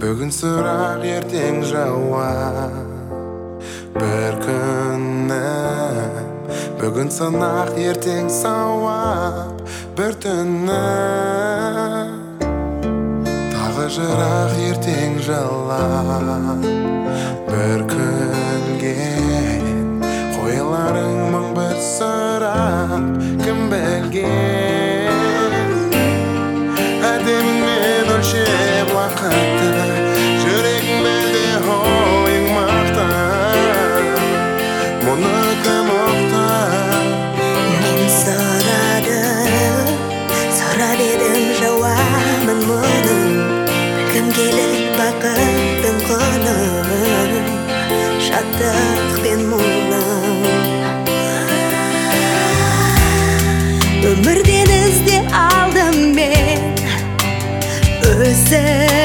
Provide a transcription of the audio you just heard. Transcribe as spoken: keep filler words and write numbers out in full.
Бүгін сұрақ ертең жауап бір күнім, бүгін сынақ ертең сауап бір түнім, тағы жырақ ертең жылап бір күнге қойларың мың бір сұрақ кім білген. Әдеммен өлшеп уақытты, жүрегің білді ойың мақта, мұны кім ұқты? Мен сұрадым, сұрап едім жауабын мұның, кім келіп бақыттың құны, шаттық пен мұңның. Өмірден ізде алдым мен өзім